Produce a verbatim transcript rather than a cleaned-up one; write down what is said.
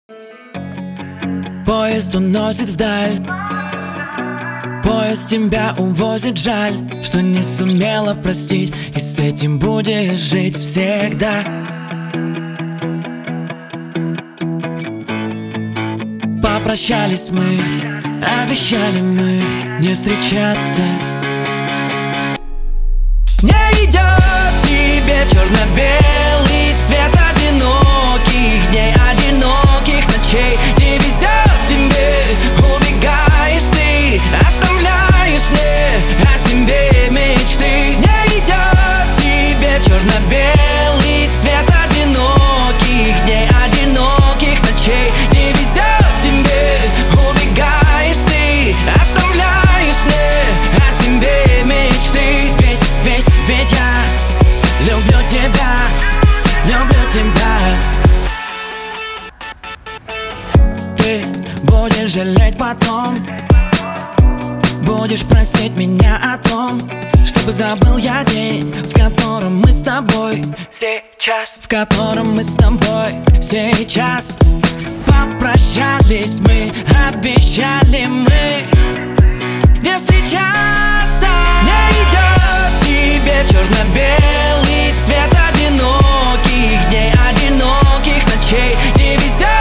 Поезд уносит вдаль, поезд тебя увозит, жаль, что не сумела простить, и с этим будешь жить всегда. Попрощались мы, обещали мы не встречаться. Не идет тебе черно-белый цвет одиноких дней, одиноких ночей. Не везет тебе, убегаешь ты, оставляешь мне о себе мечты. Не идет тебе черно-белый цвет одиноких дней, одиноких ночей. Не везет тебе, убегаешь ты, оставляешь мне о себе мечты. Ведь, ведь, ведь я люблю тебя, люблю тебя. Ты будешь жалеть потом, будешь просить меня о том, чтобы забыл я день, в котором мы с тобой сейчас, в котором мы с тобой сейчас. Попрощались мы, обещали мы не встречаться. Не идет тебе черно-белый цвет одиноких дней, одиноких ночей. Не везет